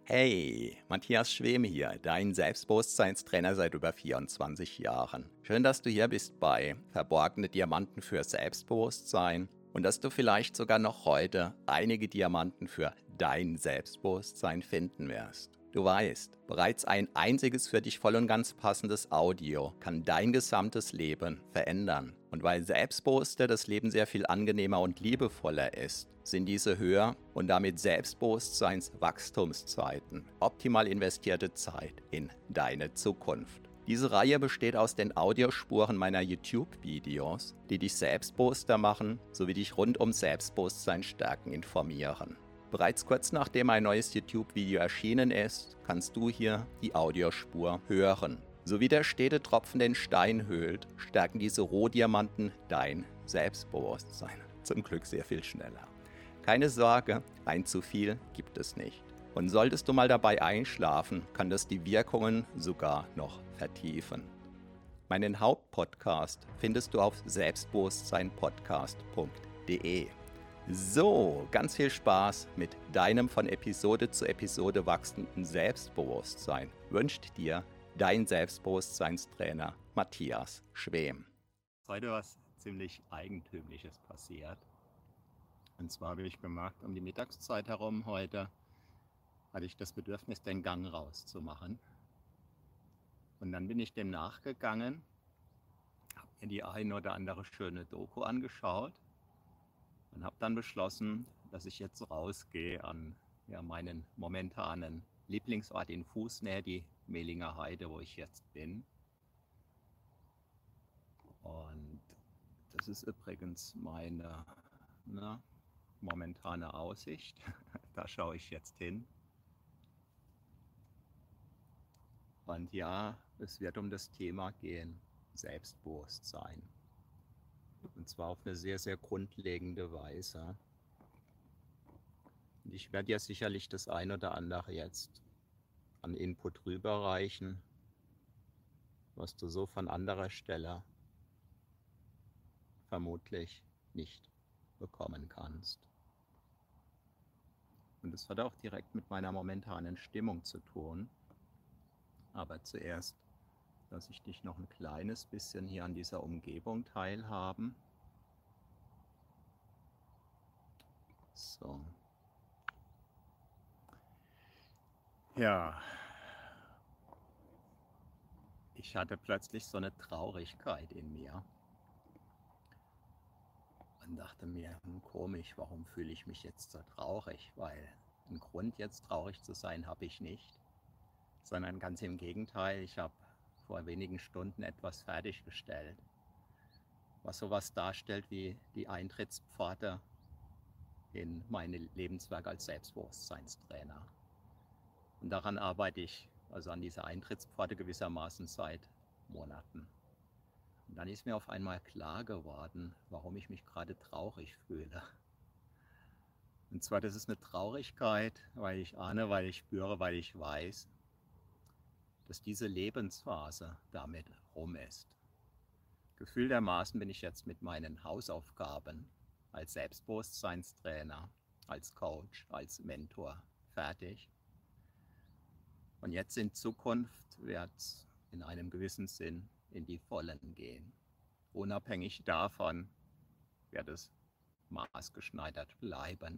Hey, Matthias Schwem hier, dein Selbstbewusstseinstrainer seit über 24 Jahren. Schön, dass du hier bist bei Verborgene Diamanten für Selbstbewusstsein und dass du vielleicht sogar noch heute einige Diamanten für dein Selbstbewusstsein finden wirst. Du weißt, bereits ein einziges für dich voll und ganz passendes Audio kann dein gesamtes Leben verändern. Und weil Selbstbewusster das Leben sehr viel angenehmer und liebevoller ist, sind diese Höher- und damit Selbstbewusstseinswachstumszeiten optimal investierte Zeit in deine Zukunft. Diese Reihe besteht aus den Audiospuren meiner YouTube-Videos, die dich selbstbewusster machen, sowie dich rund um Selbstbewusstsein stärken informieren. Bereits kurz nachdem ein neues YouTube-Video erschienen ist, kannst du hier die Audiospur hören. So wie der stete Tropfen den Stein höhlt, stärken diese Rohdiamanten dein Selbstbewusstsein. Zum Glück sehr viel schneller. Keine Sorge, ein zu viel gibt es nicht. Und solltest du mal dabei einschlafen, kann das die Wirkungen sogar noch vertiefen. Meinen Hauptpodcast findest du auf selbstbewusstseinpodcast.de. So, ganz viel Spaß mit deinem von Episode zu Episode wachsenden Selbstbewusstsein wünscht dir dein Selbstbewusstseinstrainer Matthias Schwem. Heute was ziemlich Eigentümliches passiert. Und zwar habe ich gemacht, um die Mittagszeit herum heute, hatte ich das Bedürfnis, den Gang rauszumachen. Und dann bin ich dem nachgegangen, habe mir die ein oder andere schöne Doku angeschaut und habe dann beschlossen, dass ich jetzt rausgehe an meinen momentanen Lieblingsort in Fußnähe, die Mehlinger Heide, wo ich jetzt bin. Und das ist übrigens meine momentane Aussicht. Da schaue ich jetzt hin. Und ja, es wird um das Thema gehen, Selbstbewusstsein. Und zwar auf eine sehr, sehr grundlegende Weise. Und ich werde ja sicherlich das ein oder andere jetzt an Input rüberreichen, was du so von anderer Stelle vermutlich nicht bekommen kannst. Und das hat auch direkt mit meiner momentanen Stimmung zu tun. Aber zuerst lasse ich dich noch ein kleines bisschen hier an dieser Umgebung teilhaben. So. Ja. Ich hatte plötzlich so eine Traurigkeit in mir und dachte mir, komisch, warum fühle ich mich jetzt so traurig? Weil einen Grund jetzt traurig zu sein habe ich nicht, sondern ganz im Gegenteil, ich habe vor wenigen Stunden etwas fertiggestellt, was sowas darstellt wie die Eintrittspforte in mein Lebenswerk als Selbstbewusstseinstrainer. Und daran arbeite ich, also an dieser Eintrittspforte gewissermaßen seit Monaten. Und dann ist mir auf einmal klar geworden, warum ich mich gerade traurig fühle. Und zwar, das ist eine Traurigkeit, weil ich ahne, weil ich spüre, weil ich weiß, dass diese Lebensphase damit rum ist. Gefühltermaßen bin ich jetzt mit meinen Hausaufgaben als Selbstbewusstseinstrainer, als Coach, als Mentor fertig. Und jetzt in Zukunft wird es in einem gewissen Sinn in die Vollen gehen. Unabhängig davon wird es maßgeschneidert bleiben.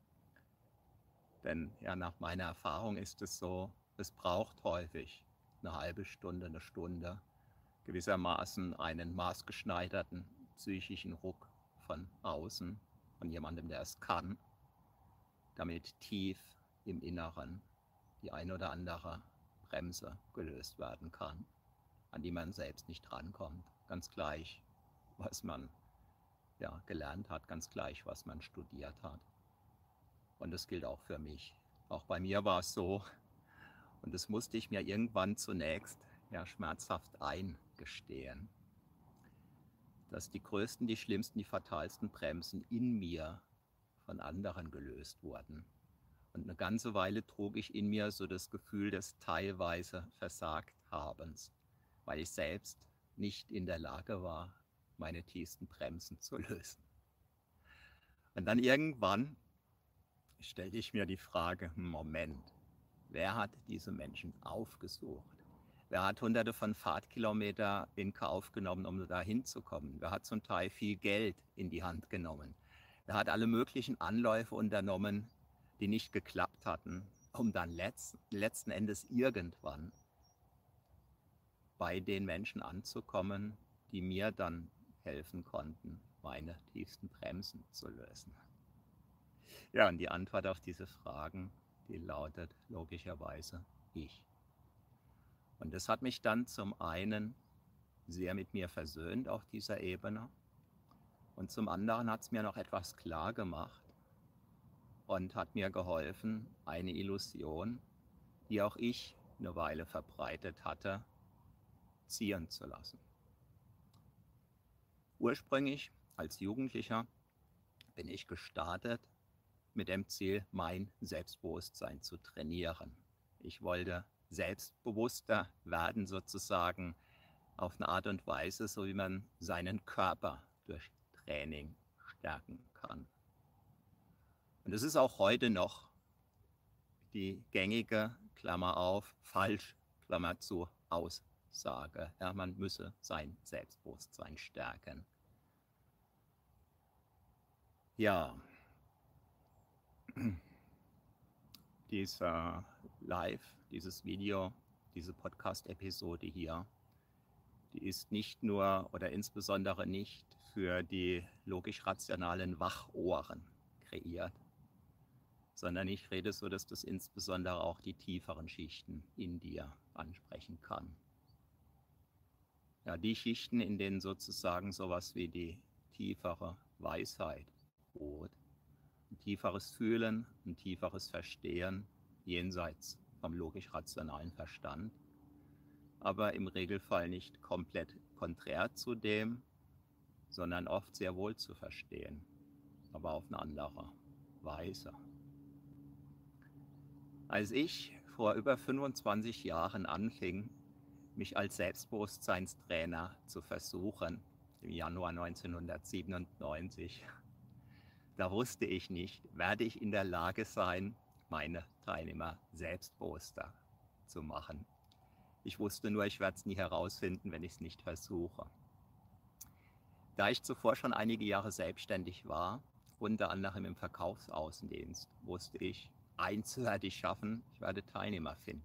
Denn ja, nach meiner Erfahrung ist es so, es braucht häufig eine halbe Stunde, eine Stunde, gewissermaßen einen maßgeschneiderten psychischen Ruck von außen, von jemandem, der es kann, damit tief im Inneren die ein oder andere Bremse gelöst werden kann, an die man selbst nicht rankommt. Ganz gleich, was man gelernt hat, ganz gleich, was man studiert hat. Und das gilt auch für mich. Auch bei mir war es so, und das musste ich mir irgendwann zunächst schmerzhaft eingestehen, dass die größten, die schlimmsten, die fatalsten Bremsen in mir von anderen gelöst wurden. Und eine ganze Weile trug ich in mir so das Gefühl des teilweise Versagthabens, weil ich selbst nicht in der Lage war, meine tiefsten Bremsen zu lösen. Und dann irgendwann stellte ich mir die Frage, Moment, Wer hat diese Menschen aufgesucht? Wer hat hunderte von Fahrtkilometer in Kauf genommen, um da hinzukommen? Wer hat zum Teil viel Geld in die Hand genommen? Wer hat alle möglichen Anläufe unternommen, die nicht geklappt hatten, um dann letzten Endes irgendwann bei den Menschen anzukommen, die mir dann helfen konnten, meine tiefsten Bremsen zu lösen? Ja, und die Antwort auf diese Fragen, die lautet logischerweise ich. Und das hat mich dann zum einen sehr mit mir versöhnt auf dieser Ebene und zum anderen hat es mir noch etwas klar gemacht und hat mir geholfen, eine Illusion, die auch ich eine Weile verbreitet hatte, ziehen zu lassen. Ursprünglich als Jugendlicher bin ich gestartet mit dem Ziel, mein Selbstbewusstsein zu trainieren. Ich wollte selbstbewusster werden sozusagen auf eine Art und Weise, so wie man seinen Körper durch Training stärken kann. Und es ist auch heute noch die gängige, Klammer auf, falsch, Klammer zu, Aussage. Ja, man müsse sein Selbstbewusstsein stärken. Ja, dieser Live, dieses Video, diese Podcast-Episode hier, die ist nicht nur oder insbesondere nicht für die logisch-rationalen Wachohren kreiert, sondern ich rede so, dass das insbesondere auch die tieferen Schichten in dir ansprechen kann. Ja, die Schichten, in denen sozusagen sowas wie die tiefere Weisheit ruht, ein tieferes Fühlen, ein tieferes Verstehen jenseits vom logisch-rationalen Verstand, aber im Regelfall nicht komplett konträr zu dem, sondern oft sehr wohl zu verstehen, aber auf eine andere Weise. Als ich vor über 25 Jahren anfing, mich als Selbstbewusstseinstrainer zu versuchen, im Januar 1997, da wusste ich nicht, werde ich in der Lage sein, meine Teilnehmer selbstbewusster zu machen. Ich wusste nur, ich werde es nie herausfinden, wenn ich es nicht versuche. Da ich zuvor schon einige Jahre selbstständig war, unter anderem im Verkaufsaußendienst, wusste ich, eins werde ich schaffen, ich werde Teilnehmer finden.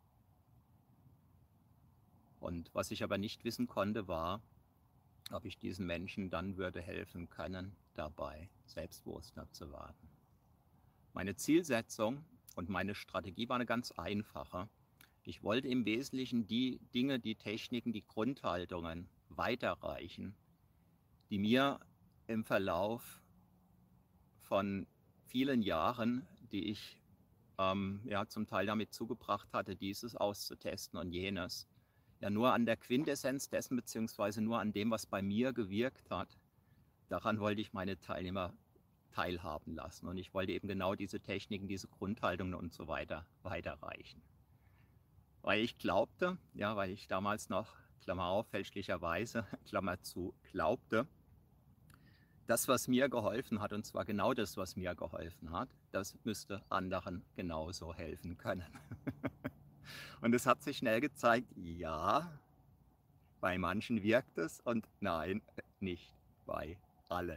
Und was ich aber nicht wissen konnte, war, ob ich diesen Menschen dann würde helfen können, dabei selbstbewusster zu werden. Meine Zielsetzung und meine Strategie war eine ganz einfache. Ich wollte im Wesentlichen die Dinge, die Techniken, die Grundhaltungen weiterreichen, die mir im Verlauf von vielen Jahren, die ich zum Teil damit zugebracht hatte, dieses auszutesten und jenes, ja nur an der Quintessenz dessen, beziehungsweise nur an dem, was bei mir gewirkt hat, daran wollte ich meine Teilnehmer teilhaben lassen. Und ich wollte eben genau diese Techniken, diese Grundhaltungen und so weiter weiterreichen. Weil ich glaubte, ja, weil ich damals noch, Klammer auf, fälschlicherweise, Klammer zu, glaubte, das, was mir geholfen hat, und zwar genau das, was mir geholfen hat, das müsste anderen genauso helfen können. Und es hat sich schnell gezeigt, ja, bei manchen wirkt es und nein, nicht bei allen.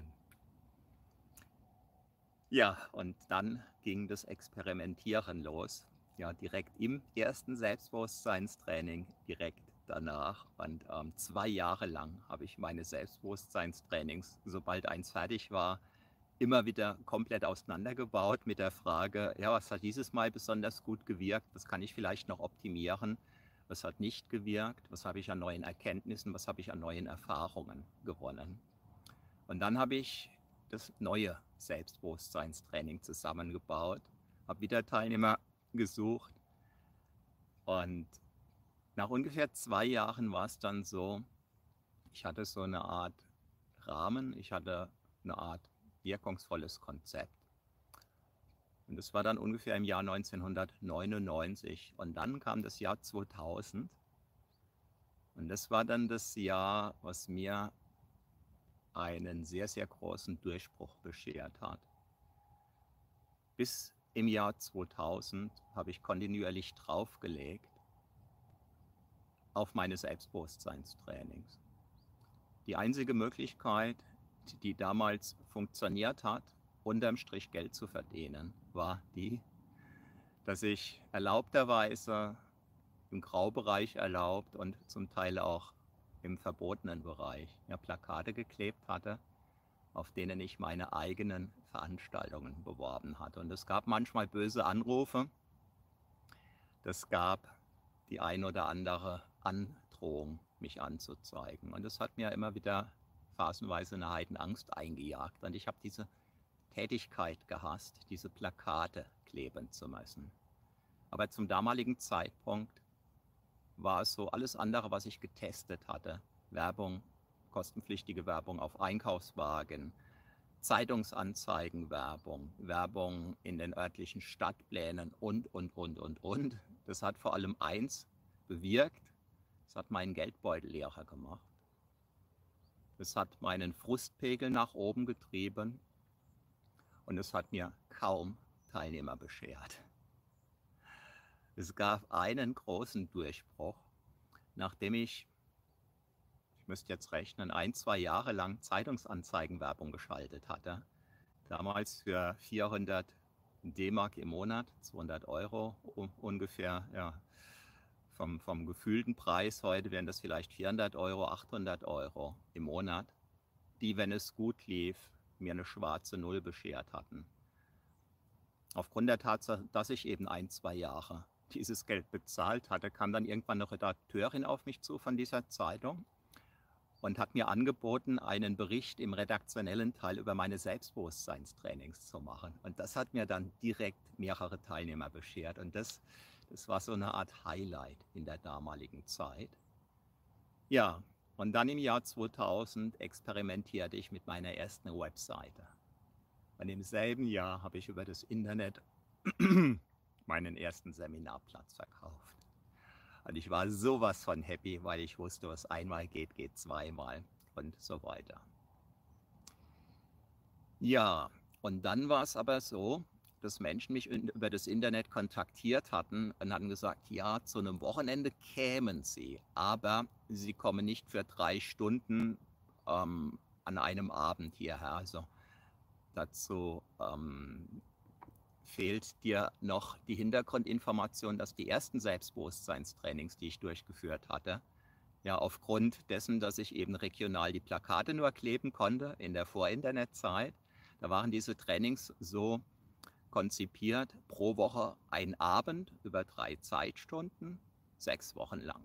Ja, und dann ging das Experimentieren los. Ja, direkt im ersten Selbstbewusstseinstraining, direkt danach. Und 2 Jahre lang habe ich meine Selbstbewusstseinstrainings, sobald eins fertig war, immer wieder komplett auseinandergebaut mit der Frage, ja, was hat dieses Mal besonders gut gewirkt, was kann ich vielleicht noch optimieren, was hat nicht gewirkt, was habe ich an neuen Erkenntnissen, was habe ich an neuen Erfahrungen gewonnen. Und dann habe ich das neue Selbstbewusstseinstraining zusammengebaut, habe wieder Teilnehmer gesucht und nach ungefähr 2 Jahren war es dann so, ich hatte so eine Art Rahmen, ich hatte eine Art wirkungsvolles Konzept. Und das war dann ungefähr im Jahr 1999 und dann kam das Jahr 2000 und das war dann das Jahr, was mir einen sehr, sehr großen Durchbruch beschert hat. Bis im Jahr 2000 habe ich kontinuierlich draufgelegt auf meine Selbstbewusstseinstrainings. Die einzige Möglichkeit, die damals funktioniert hat, unterm Strich Geld zu verdienen, war die, dass ich erlaubterweise im Graubereich erlaubt und zum Teil auch im verbotenen Bereich Plakate geklebt hatte, auf denen ich meine eigenen Veranstaltungen beworben hatte. Und es gab manchmal böse Anrufe, es gab die ein oder andere Androhung, mich anzuzeigen. Und das hat mir immer wieder phasenweise eine Heidenangst eingejagt. Und ich habe diese Tätigkeit gehasst, diese Plakate kleben zu müssen. Aber zum damaligen Zeitpunkt war es so, alles andere, was ich getestet hatte, Werbung, kostenpflichtige Werbung auf Einkaufswagen, Zeitungsanzeigenwerbung, Werbung in den örtlichen Stadtplänen und. Das hat vor allem eins bewirkt, es hat meinen Geldbeutel leerer gemacht. Es hat meinen Frustpegel nach oben getrieben und es hat mir kaum Teilnehmer beschert. Es gab einen großen Durchbruch, nachdem ich müsste jetzt rechnen, 1-2 Jahre lang Zeitungsanzeigenwerbung geschaltet hatte. Damals für 400 D-Mark im Monat, 200 Euro ungefähr, ja, vom gefühlten Preis heute wären das vielleicht 400 Euro, 800 Euro im Monat, die, wenn es gut lief, mir eine schwarze Null beschert hatten. Aufgrund der Tatsache, dass ich eben 1-2 Jahre dieses Geld bezahlt hatte, kam dann irgendwann eine Redakteurin auf mich zu von dieser Zeitung und hat mir angeboten, einen Bericht im redaktionellen Teil über meine Selbstbewusstseinstrainings zu machen. Und das hat mir dann direkt mehrere Teilnehmer beschert. Und das war so eine Art Highlight in der damaligen Zeit. Ja, und dann im Jahr 2000 experimentierte ich mit meiner ersten Webseite. Und im selben Jahr habe ich über das Internet meinen ersten Seminarplatz verkauft. Und ich war sowas von happy, weil ich wusste, was einmal geht, geht zweimal und so weiter. Ja, und dann war es aber so, dass Menschen mich über das Internet kontaktiert hatten und hatten gesagt, ja, zu einem Wochenende kämen sie, aber sie kommen nicht für 3 Stunden an einem Abend hierher. Also dazu fehlt dir noch die Hintergrundinformation, dass die ersten Selbstbewusstseinstrainings, die ich durchgeführt hatte, ja, aufgrund dessen, dass ich eben regional die Plakate nur kleben konnte in der Vor-Internet-Zeit, da waren diese Trainings so konzipiert, pro Woche ein Abend über 3 Zeitstunden, 6 Wochen lang.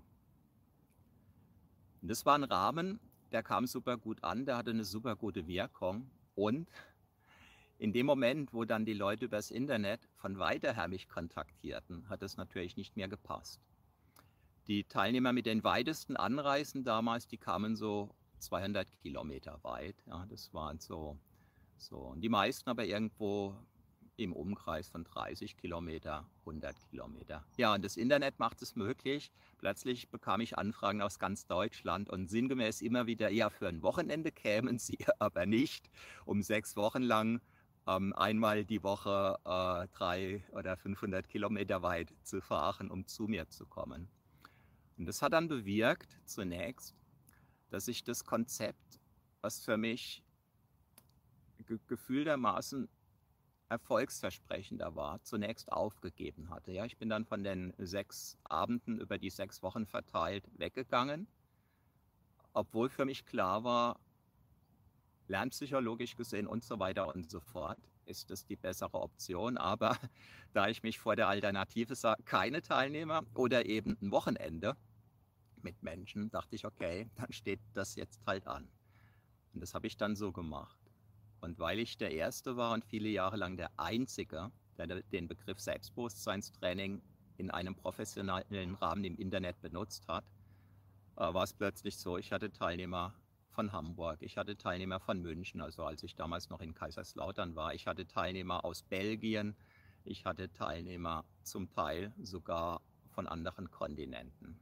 Und das war ein Rahmen, der kam super gut an, der hatte eine super gute Wirkung und in dem Moment, wo dann die Leute übers Internet von weiter her mich kontaktierten, hat es natürlich nicht mehr gepasst. Die Teilnehmer mit den weitesten Anreisen damals, die kamen so 200 Kilometer weit. Ja, das waren so. Und die meisten aber irgendwo im Umkreis von 30 Kilometer, 100 Kilometer. Ja, und das Internet macht es möglich. Plötzlich bekam ich Anfragen aus ganz Deutschland und sinngemäß immer wieder, ja, für ein Wochenende kämen sie aber nicht, um 6 Wochen lang einmal die Woche 300 oder 500 Kilometer weit zu fahren, um zu mir zu kommen. Und das hat dann bewirkt, zunächst, dass ich das Konzept, was für mich gefühltermaßen erfolgsversprechender war, zunächst aufgegeben hatte. Ja, ich bin dann von den 6 Abenden über die 6 Wochen verteilt weggegangen, obwohl für mich klar war, lernpsychologisch gesehen und so weiter und so fort, ist das die bessere Option. Aber da ich mich vor der Alternative sah, keine Teilnehmer oder eben ein Wochenende mit Menschen, dachte ich, okay, dann steht das jetzt halt an. Und das habe ich dann so gemacht. Und weil ich der Erste war und viele Jahre lang der Einzige, der den Begriff Selbstbewusstseinstraining in einem professionellen Rahmen im Internet benutzt hat, war es plötzlich so, ich hatte Teilnehmer von Hamburg, ich hatte Teilnehmer von München, also als ich damals noch in Kaiserslautern war, ich hatte Teilnehmer aus Belgien, ich hatte Teilnehmer zum Teil sogar von anderen Kontinenten.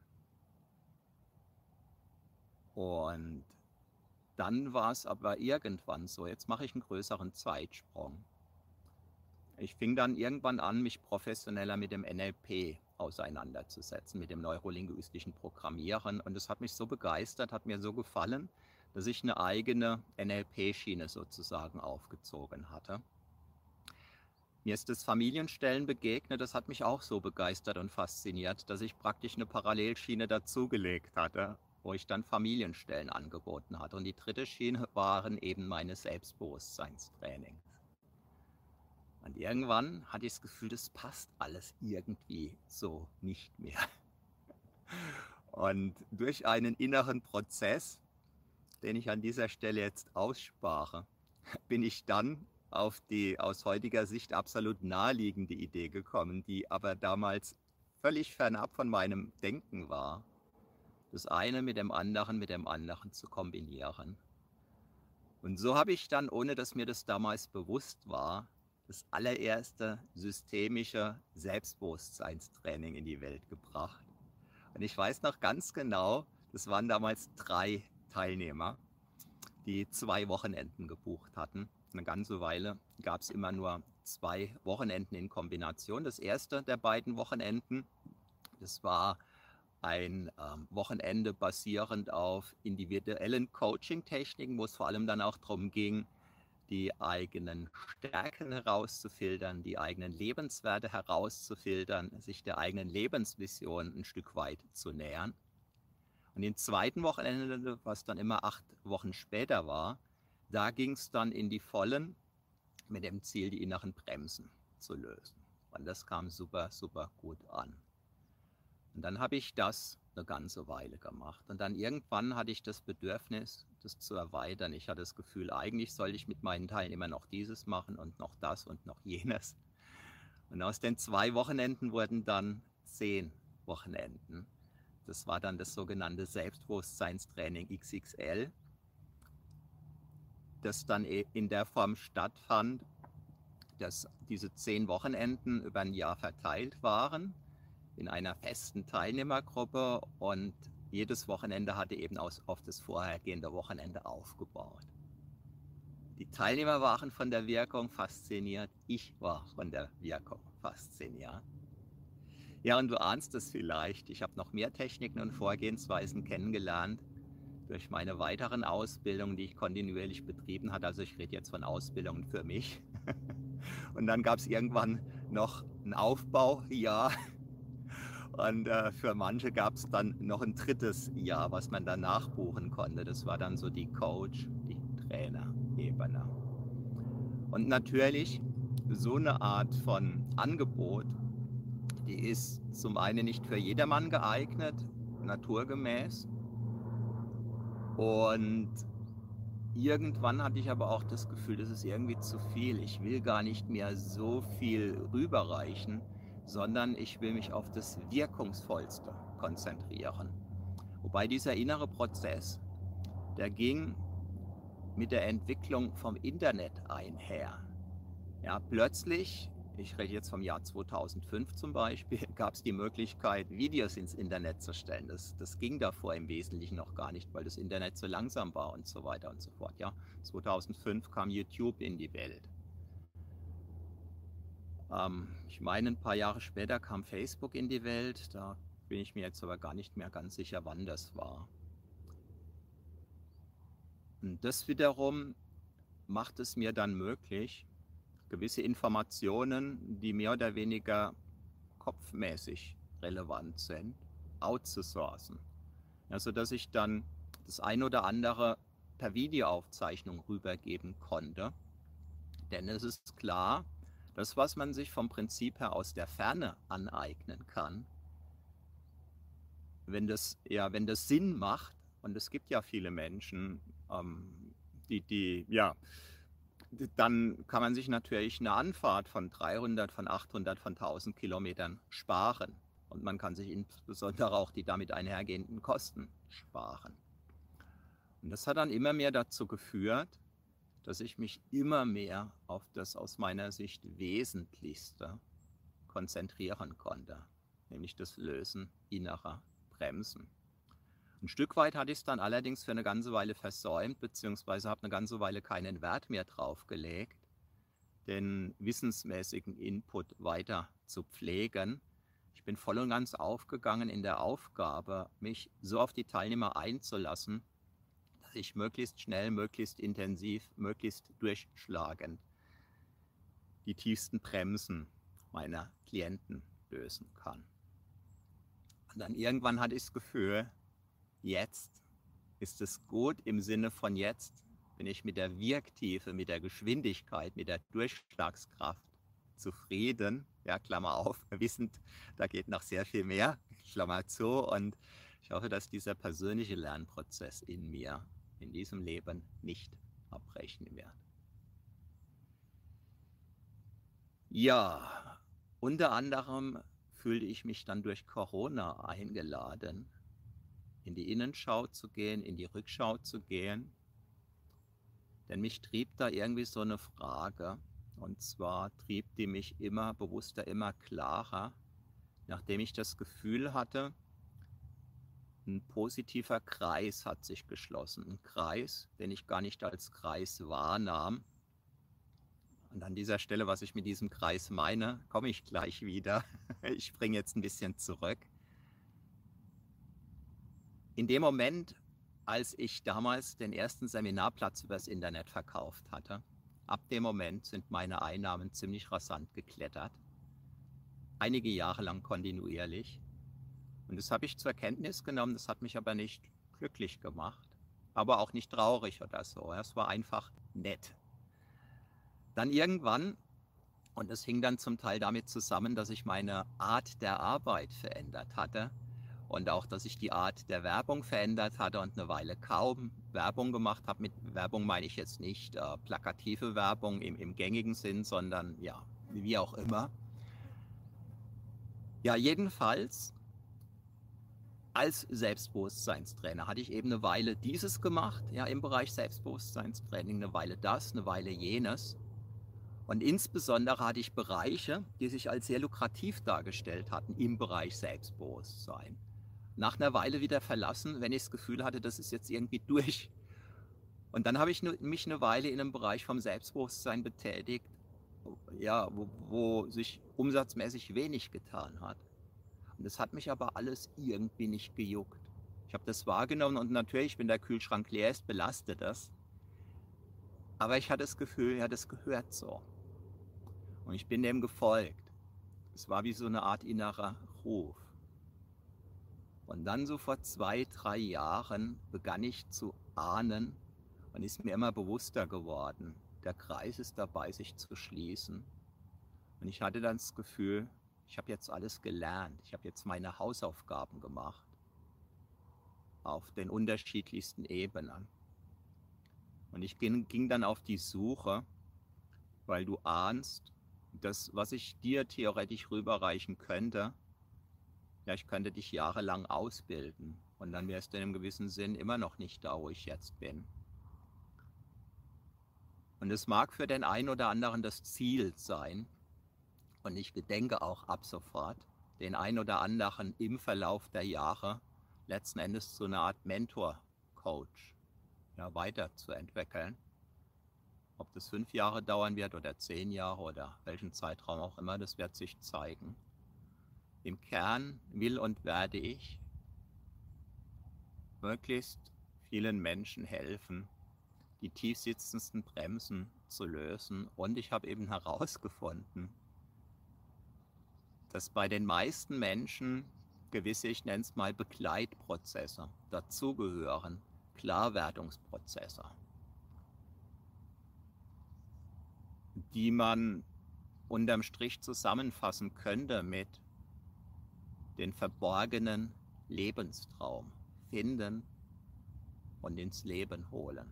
Und dann war es aber irgendwann so, jetzt mache ich einen größeren Zeitsprung. ich fing dann irgendwann an, mich professioneller mit dem NLP auseinanderzusetzen, mit dem neurolinguistischen Programmieren. Und das hat mich so begeistert, hat mir so gefallen, dass ich eine eigene NLP-Schiene sozusagen aufgezogen hatte. Mir ist das Familienstellen begegnet, das hat mich auch so begeistert und fasziniert, dass ich praktisch eine Parallelschiene dazugelegt hatte, wo ich dann Familienstellen angeboten hatte. Und die dritte Schiene waren eben meine Selbstbewusstseinstrainings. Und irgendwann hatte ich das Gefühl, das passt alles irgendwie so nicht mehr. Und durch einen inneren Prozess, den ich an dieser Stelle jetzt ausspare, bin ich dann auf die aus heutiger Sicht absolut naheliegende Idee gekommen, die aber damals völlig fernab von meinem Denken war, das eine mit dem anderen zu kombinieren. Und so habe ich dann, ohne dass mir das damals bewusst war, das allererste systemische Selbstbewusstseinstraining in die Welt gebracht. Und ich weiß noch ganz genau, das waren damals 3 Teilnehmer, die 2 Wochenenden gebucht hatten. Eine ganze Weile gab es immer nur 2 Wochenenden in Kombination. Das erste der beiden Wochenenden, das war ein Wochenende basierend auf individuellen Coaching-Techniken, wo es vor allem dann auch darum ging, die eigenen Stärken herauszufiltern, die eigenen Lebenswerte herauszufiltern, sich der eigenen Lebensvision ein Stück weit zu nähern. Und im zweiten Wochenende, was dann immer 8 Wochen später war, da ging es dann in die Vollen mit dem Ziel, die inneren Bremsen zu lösen. Und das kam super, super gut an. Und dann habe ich das eine ganze Weile gemacht. Und dann irgendwann hatte ich das Bedürfnis, das zu erweitern. Ich hatte das Gefühl, eigentlich sollte ich mit meinen Teilnehmern noch dieses machen und noch das und noch jenes. Und aus den 2 Wochenenden wurden dann 10 Wochenenden. Das war dann das sogenannte Selbstbewusstseinstraining XXL, das dann in der Form stattfand, dass diese 10 Wochenenden über ein Jahr verteilt waren in einer festen Teilnehmergruppe und jedes Wochenende hatte eben auf das vorhergehende Wochenende aufgebaut. Die Teilnehmer waren von der Wirkung fasziniert, ich war von der Wirkung fasziniert. Ja, und du ahnst es vielleicht, ich habe noch mehr Techniken und Vorgehensweisen kennengelernt durch meine weiteren Ausbildungen, die ich kontinuierlich betrieben habe. Also ich rede jetzt von Ausbildungen für mich. Und dann gab es irgendwann noch ein Aufbaujahr. Und für manche gab es dann noch ein 3. Jahr, was man dann nachbuchen konnte. Das war dann so die Coach-, die Trainer-Ebene. Und natürlich, so eine Art von Angebot, die ist zum einen nicht für jedermann geeignet, naturgemäß. Und irgendwann hatte ich aber auch das Gefühl, das ist irgendwie zu viel. Ich will gar nicht mehr so viel rüberreichen, sondern ich will mich auf das Wirkungsvollste konzentrieren. Wobei dieser innere Prozess, der ging mit der Entwicklung vom Internet einher. Ja, plötzlich, ich rede jetzt vom Jahr 2005 zum Beispiel, gab es die Möglichkeit, Videos ins Internet zu stellen. Das ging davor im Wesentlichen noch gar nicht, weil das Internet so langsam war und so weiter und so fort. Ja, 2005 kam YouTube in die Welt. Ich meine, ein paar Jahre später kam Facebook in die Welt. Da bin ich mir jetzt aber gar nicht mehr ganz sicher, wann das war. Und das wiederum macht es mir dann möglich, gewisse Informationen, die mehr oder weniger kopfmäßig relevant sind, outzusourcen. Ja, sodass ich dann das ein oder andere per Videoaufzeichnung rübergeben konnte. Denn es ist klar, das, was man sich vom Prinzip her aus der Ferne aneignen kann, wenn das Sinn macht, und es gibt ja viele Menschen, dann kann man sich natürlich eine Anfahrt von 300, von 800, von 1000 Kilometern sparen. Und man kann sich insbesondere auch die damit einhergehenden Kosten sparen. Und das hat dann immer mehr dazu geführt, dass ich mich immer mehr auf das aus meiner Sicht Wesentlichste konzentrieren konnte, nämlich das Lösen innerer Bremsen. Ein Stück weit hatte ich es dann allerdings für eine ganze Weile versäumt, beziehungsweise habe eine ganze Weile keinen Wert mehr drauf gelegt, den wissensmäßigen Input weiter zu pflegen. Ich bin voll und ganz aufgegangen in der Aufgabe, mich so auf die Teilnehmer einzulassen, dass ich möglichst schnell, möglichst intensiv, möglichst durchschlagend die tiefsten Bremsen meiner Klienten lösen kann. Und dann irgendwann hatte ich das Gefühl, jetzt ist es gut, im Sinne von jetzt bin ich mit der Wirktiefe, mit der Geschwindigkeit, mit der Durchschlagskraft zufrieden, ja, Klammer auf, wissend, da geht noch sehr viel mehr, Klammer zu, und ich hoffe, dass dieser persönliche Lernprozess in mir, in diesem Leben nicht abbrechen wird. Ja, unter anderem fühlte ich mich dann durch Corona eingeladen, in die Innenschau zu gehen, in die Rückschau zu gehen. Denn mich trieb da irgendwie so eine Frage, und zwar trieb die mich immer bewusster, immer klarer, nachdem ich das Gefühl hatte, ein positiver Kreis hat sich geschlossen. Ein Kreis, den ich gar nicht als Kreis wahrnahm. Und an dieser Stelle, was ich mit diesem Kreis meine, komme ich gleich wieder. Ich springe jetzt ein bisschen zurück. In dem Moment, als ich damals den ersten Seminarplatz übers Internet verkauft hatte, ab dem Moment sind meine Einnahmen ziemlich rasant geklettert. Einige Jahre lang kontinuierlich. Und das habe ich zur Kenntnis genommen, das hat mich aber nicht glücklich gemacht, aber auch nicht traurig oder so. Es war einfach nett. Dann irgendwann, und das hing dann zum Teil damit zusammen, dass ich meine Art der Arbeit verändert hatte und auch, dass ich die Art der Werbung verändert hatte und eine Weile kaum Werbung gemacht habe. Mit Werbung meine ich jetzt nicht plakative Werbung im gängigen Sinn, sondern ja, wie auch immer. Ja, jedenfalls als Selbstbewusstseinstrainer hatte ich eben eine Weile dieses gemacht, ja, im Bereich Selbstbewusstseinstraining, eine Weile das, eine Weile jenes. Und insbesondere hatte ich Bereiche, die sich als sehr lukrativ dargestellt hatten im Bereich Selbstbewusstsein. Nach einer Weile wieder verlassen, wenn ich das Gefühl hatte, das ist jetzt irgendwie durch. Und dann habe ich mich eine Weile in einem Bereich vom Selbstbewusstsein betätigt, ja, wo sich umsatzmäßig wenig getan hat. Und das hat mich aber alles irgendwie nicht gejuckt. Ich habe das wahrgenommen und natürlich, wenn der Kühlschrank leer ist, belastet das. Aber ich hatte das Gefühl, ja, das gehört so. Und ich bin dem gefolgt. Es war wie so eine Art innerer Ruf. Und dann so vor 2, 3 Jahren begann ich zu ahnen und ist mir immer bewusster geworden, der Kreis ist dabei, sich zu schließen. Und ich hatte dann das Gefühl, ich habe jetzt alles gelernt. Ich habe jetzt meine Hausaufgaben gemacht. Auf den unterschiedlichsten Ebenen. Und ich ging dann auf die Suche, weil du ahnst, das, was ich dir theoretisch rüberreichen könnte, ja, ich könnte dich jahrelang ausbilden. Und dann wärst du in einem gewissen Sinn immer noch nicht da, wo ich jetzt bin. Und es mag für den einen oder anderen das Ziel sein, und ich gedenke auch ab sofort, den einen oder anderen im Verlauf der Jahre letzten Endes zu einer Art Mentor-Coach, ja, weiterzuentwickeln. Ob das 5 Jahre dauern wird oder 10 Jahre oder welchen Zeitraum auch immer, das wird sich zeigen. Im Kern will und werde ich möglichst vielen Menschen helfen, die tiefsitzendsten Bremsen zu lösen. Und ich habe eben herausgefunden, dass bei den meisten Menschen gewisse, ich nenne es mal Begleitprozesse dazugehören, Klarwerdungsprozesse, die man unterm Strich zusammenfassen könnte mit den verborgenen Lebenstraum finden und ins Leben holen.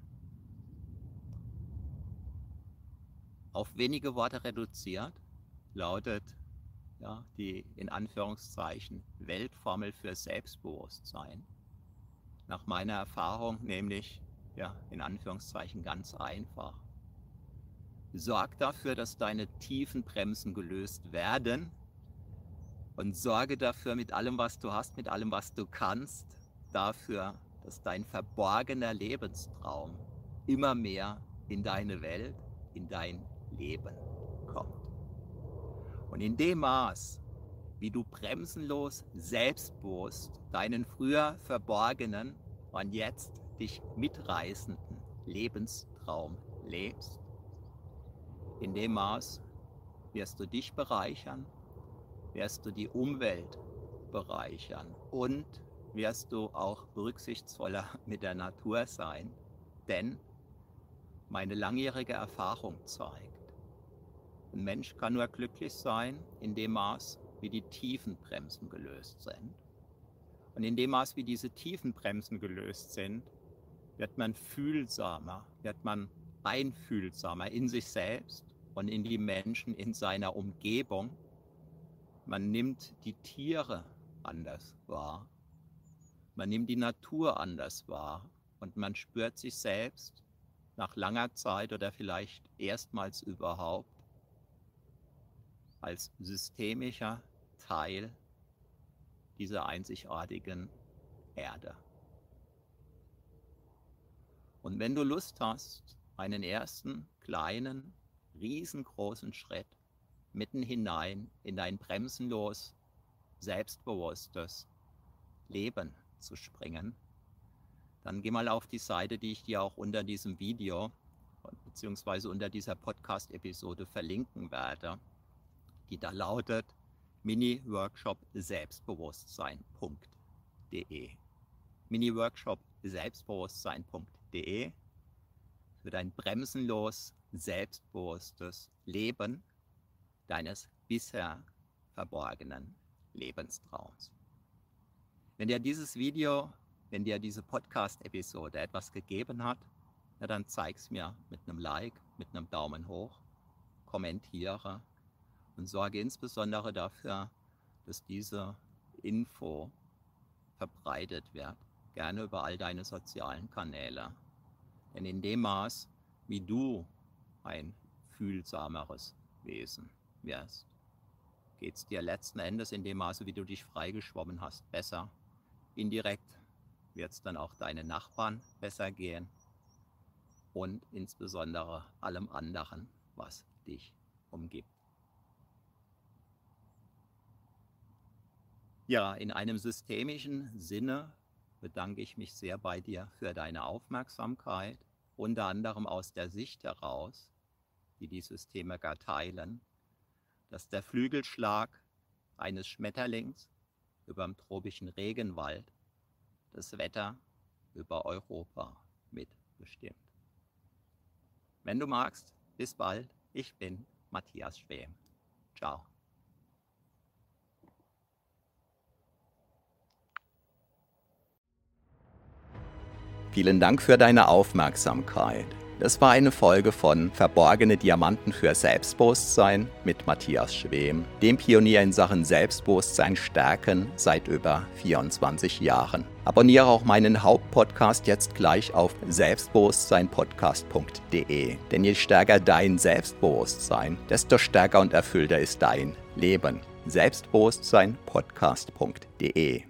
Auf wenige Worte reduziert lautet ja, die in Anführungszeichen Weltformel für Selbstbewusstsein. Nach meiner Erfahrung nämlich, ja, in Anführungszeichen ganz einfach. Sorg dafür, dass deine tiefen Bremsen gelöst werden und sorge dafür mit allem, was du hast, mit allem, was du kannst, dafür, dass dein verborgener Lebenstraum immer mehr in deine Welt, in dein Leben Und in dem Maß, wie du bremsenlos, selbstbewusst deinen früher verborgenen und jetzt dich mitreißenden Lebenstraum lebst, in dem Maß wirst du dich bereichern, wirst du die Umwelt bereichern und wirst du auch rücksichtsvoller mit der Natur sein. Denn meine langjährige Erfahrung zeigt, ein Mensch kann nur glücklich sein in dem Maß, wie die Tiefenbremsen gelöst sind. Und in dem Maß, wie diese Tiefenbremsen gelöst sind, wird man fühlsamer, wird man einfühlsamer in sich selbst und in die Menschen in seiner Umgebung. Man nimmt die Tiere anders wahr, man nimmt die Natur anders wahr und man spürt sich selbst nach langer Zeit oder vielleicht erstmals überhaupt als systemischer Teil dieser einzigartigen Erde. Und wenn du Lust hast, einen ersten kleinen, riesengroßen Schritt mitten hinein in dein bremsenlos, selbstbewusstes Leben zu springen, dann geh mal auf die Seite, die ich dir auch unter diesem Video bzw. unter dieser Podcast-Episode verlinken werde, die da lautet miniworkshop-selbstbewusstsein.de. miniworkshop-selbstbewusstsein.de für dein bremsenlos selbstbewusstes Leben deines bisher verborgenen Lebenstraums. Wenn dir dieses Video, wenn dir diese Podcast-Episode etwas gegeben hat, dann zeig's mir mit einem Like, mit einem Daumen hoch, kommentiere und sorge insbesondere dafür, dass diese Info verbreitet wird, gerne über all deine sozialen Kanäle. Denn in dem Maß, wie du ein fühlsameres Wesen wirst, geht es dir letzten Endes in dem Maße, wie du dich freigeschwommen hast, besser. Indirekt wird es dann auch deinen Nachbarn besser gehen und insbesondere allem anderen, was dich umgibt. Ja, in einem systemischen Sinne bedanke ich mich sehr bei dir für deine Aufmerksamkeit, unter anderem aus der Sicht heraus, die die Systemiker teilen, dass der Flügelschlag eines Schmetterlings über dem tropischen Regenwald das Wetter über Europa mitbestimmt. Wenn du magst, bis bald. Ich bin Matthias Schwem. Ciao. Vielen Dank für deine Aufmerksamkeit. Das war eine Folge von Verborgene Diamanten für Selbstbewusstsein mit Matthias Schwem, dem Pionier in Sachen Selbstbewusstsein stärken seit über 24 Jahren. Abonniere auch meinen Hauptpodcast jetzt gleich auf selbstbewusstseinpodcast.de. Denn je stärker dein Selbstbewusstsein, desto stärker und erfüllter ist dein Leben. Selbstbewusstseinpodcast.de